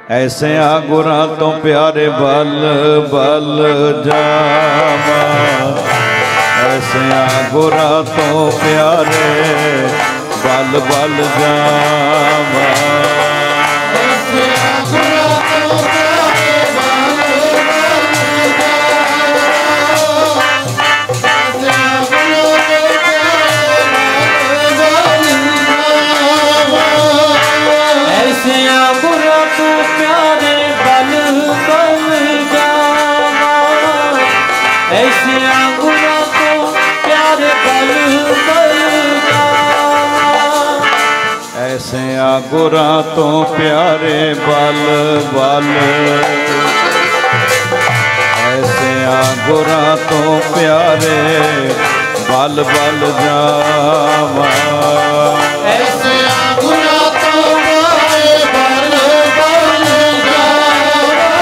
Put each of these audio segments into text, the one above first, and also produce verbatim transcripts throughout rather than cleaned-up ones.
Isaiah गुरां तो प्यारे बल बल जावा, ऐसिया गुरां तो प्यारे बल बल जावा। ऐसिया गुरां तो प्यारे बल बल, ऐसिया गुरां तो प्यारे बल बल जावा। ऐसिया गुरां तो प्यारे बल बल जावा,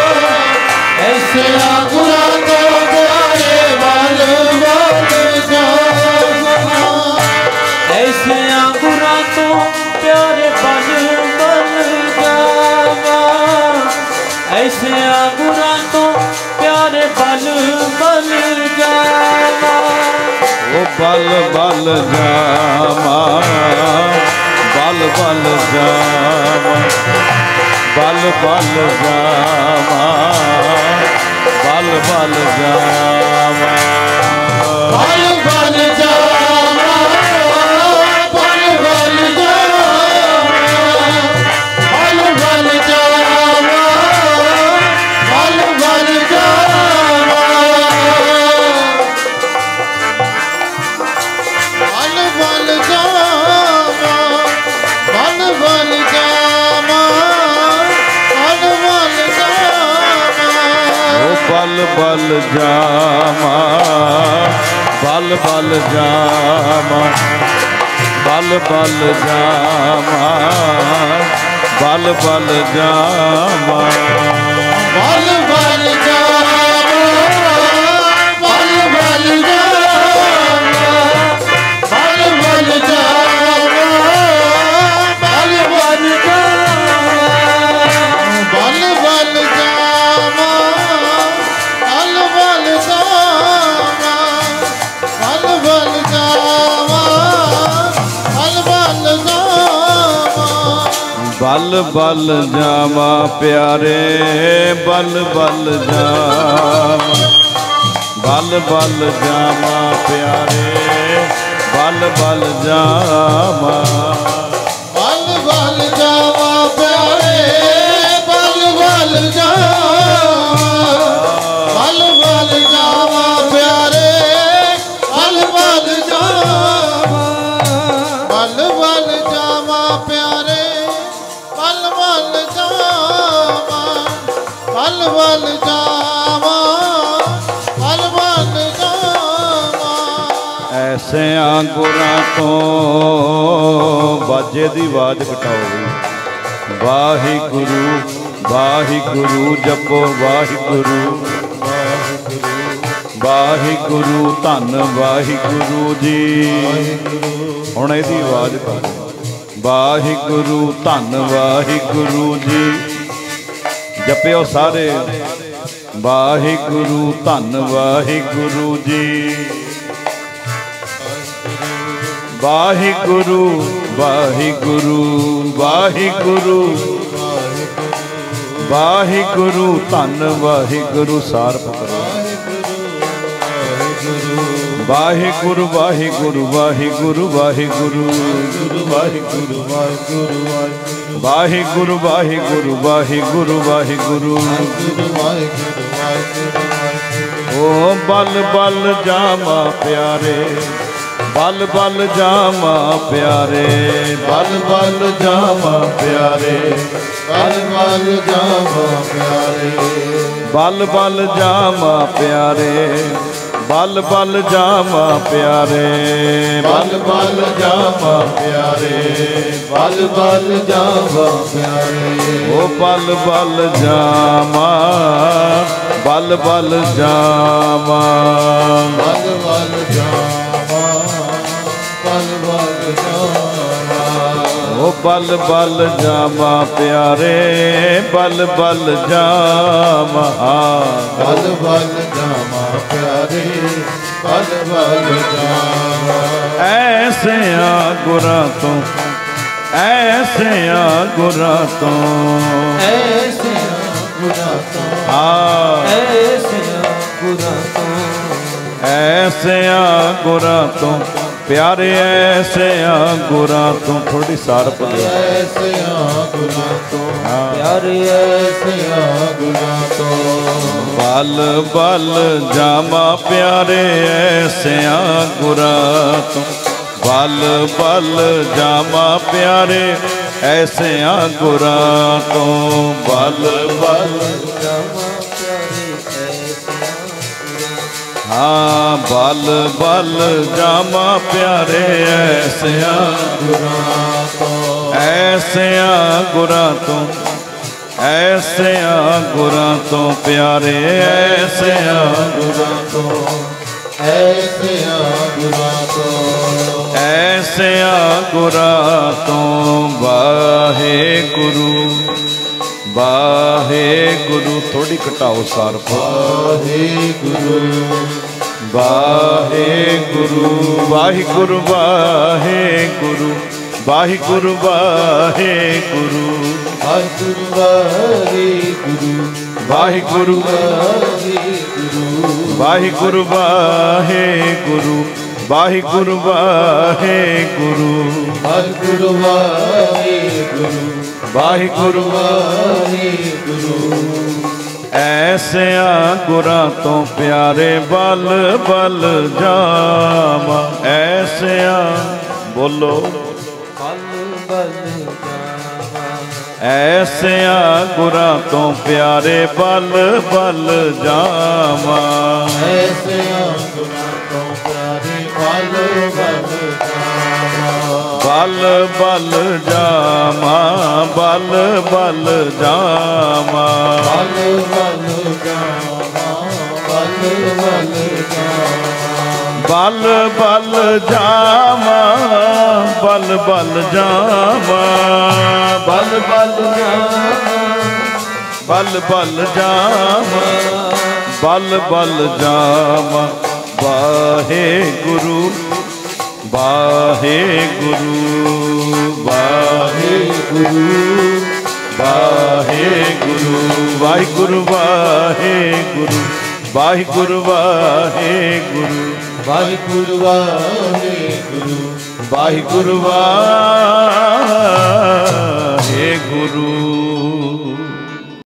ऐसिया गुरां तो प्यारे बल बल जावा। ऐसिया गुरां तो प्यारे बल बल जावा, ऐसिया गुरां तो प्यारे बल बल जावा। ओ बल बल जावा, बल बल जावा, बल बल जावा, बल बल जावा, बल बल जावा, बल बल जावा, बल बल जावा, बल बल जावा, बल बल जावा, बल बल जावा, बल बल जावा। ओ बल बल जावा, बल बल जावा, बल बल जावा, बल बल जावा, बल बल जावा, बल बल जावा, बल बल जावा, बल बल जावा, बल बल जावा, बल बल जावा, बल बल जावा, बल बल जावा। बल बल जावा प्यारे बल बल जावा, बल बल जावा प्यारे बल बल जावा, बल बल जावा प्यारे बल बल जावा, बल बल जावा प्यारे बल बल जावा, बल बल जावा प्यारे बल बल जावा, बल बल जावा, बल बल जावा। ऐसिया गुरां तो बाजे दी आवाज घटाओ। वाहिगुरु वाहिगुरु जपो वाहिगुरु, वाहिगुरु धन वाहिगुरु जी। हुण इहदी आवाज कर। वाहिगुरु धन वाहिगुरु जी जपिओ सारे। वाहिगुरु धन वाहिगुरु जी, वाहिगुरु वाहिगुरु वाहिगुरु वाहिगुरु धन वाहिगुरु सारप करो। वाहिगुरु वाहिगुरु वाहिगुरु वाहिगुरु वाहिगुरु वाहिगुरु वाहिगुरु वाहिगुरु वाहिगुरु। ओ बल बल जावा प्यारे बल बल जावा प्यारे, बल बल जावा प्यारे बल बल जावा प्यारे, बल बल जावा प्यारे, बल बल जावा प्यारे, बल बल जावा प्यारे, बल बल जावा प्यारे। ओ बल बल जावा, बल बल जावा, बल बल जावा, बल बल जावा। ओ बल बल जावा प्यारे ਬਲ ਬਲ ਜਾਵਾਂ ਬਲ ਬਲ ਜਾਵਾਂ ਪਿਆਰੇ ਬਲ ਬਲ ਜਾਵਾਂ ਐਸਿਆਂ ਗੁਰਾਂ ਤੋਂ ਐਸਿਆਂ ਗੁਰਾਂ ਤੋਂ ਐਸਿਆਂ ਗੁਰਾਂ ਤੋਂ ਆ ਐਸਿਆਂ ਗੁਰਾਂ ਤੋਂ ਐਸਿਆਂ ਗੁਰਾਂ ਤੋਂ ਪਿਆਰੇ ਐਸਿਆਂ ਗੁਰਾਂ ਤੋਂ ਥੋੜੀ ਸਾਰ ਪੜਿਓ ਐਸਿਆਂ ਗੁਰਾਂ ਤੋਂ ਹਾਂ। ਪਿਆਰੇ ਐਸਿਆਂ ਗੁਰਾਂ ਤੋਂ ਬਲ ਬਲ ਜਾਵਾਂ ਪਿਆਰੇ ਐਸਿਆਂ ਗੁਰਾਂ ਤੋਂ ਬਲ ਬਲ ਜਾਵਾਂ ਪਿਆਰੇ ਐਸਿਆਂ ਗੁਰਾਂ ਤੋਂ ਬਲ ਬਲ ਜਾਵਾਂ ਪਿਆਰੇ ਐਸਿਆਂ ਹਾਂ ਬਲ ਬਲ ਜਾਵਾਂ ਪਿਆਰੇ ਐਸਿਆਂ ਗੁਰਾਂ ਤੋਂ ਐਸਿਆਂ ਗੁਰਾਂ ਤੋਂ ਐਸਿਆਂ ਗੁਰਾਂ ਤੋਂ ਪਿਆਰੇ ਐਸਿਆਂ ਗੁਰਾਂ ਤੋਂ ਐਸਿਆਂ ਗੁਰਾਂ ਤੋਂ ਐਸਿਆਂ ਗੁਰਾਂ ਤੋਂ ਵਾਹਿਗੁਰੂ ਵਾਹਿਗੁਰੂ ਥੋੜੀ ਘਟਾਓ ਸਾਰ ਵਾਹਿਗੁਰੂ ਵਾਹਿਗੁਰੂ ਵਾਹਿਗੁਰੂ ਵਾਹਿਗੁਰੂ ਵਾਹਿਗੁਰੂ ਵਾਹਿਗੁਰੂ ਵਾਹਿਗੁਰੂ ਵਾਹਿਗੁਰੂ ਵਾਹਿਗੁਰੂ ਵਾਹਿਗੁਰੂ ਵਾਹਿਗੁਰੂ ਵਾਹਿਗੁਰੂ ਵਾਹਿਗੁਰੂ ਵਾਹਿਗੁਰੂ ਵਾਹਿਗੁਰੂ ਵਾਹਿਗੁਰੂ ਵਾਹਿਗੁਰੂ ਵਾਹਿਗੁਰੂ ਐਸਿਆਂ ਗੁਰਾਂ ਤੋਂ ਪਿਆਰੇ ਬਲ ਬਲ ਜਾਵਾਂ ਐਸਿਆਂ ਬੋਲੋ ਬਲ ਬਲ ਜਾਵਾਂ ਐਸਿਆਂ ਗੁਰਾਂ ਤੋਂ ਪਿਆਰੇ ਬਲ ਬਲ ਜਾਵਾਂ ਐਸਿਆਂ ਗੁਰਾਂ ਤੋਂ ਪਿਆਰੇ ਬਲ ਬਲ ਜਾਵਾਂ ਬਲ ਬਲ ਜਾਵਾਂ ਬਲ ਬਲ ਜਾਵਾਂ ਬਲ ਬਲ ਜਾਵਾਂ ਬਲ ਬਲ ਜਾਵਾਂ ਬਲ ਬਲ ਜਾਵਾਂ ਬਲ ਬਲ ਜਾਵਾਂ ਬਲ ਬਲ ਜਾਵਾਂ ਬਲ ਬਲ ਜਾਵਾਂ ਬਲ ਬਲ ਜਾਵਾਂ ਵਾਹਿਗੁਰੂ ਵਾਹਿਗੁਰੂ ਵਾਹਿਗੁਰੂ ਵਾਹਿਗੁਰੂ ਵਾਹਿਗੁਰੂ ਵਾਹਿਗੁਰੂ ਵਾਹਿਗੁਰੂ ਵਾਹਿਗੁਰੂ ਵਾਹਿਗੁਰੂ ਵਾਹਿਗੁਰੂ ਵਾਹਿਗੁਰੂ ਵਾਹਿਗੁਰੂ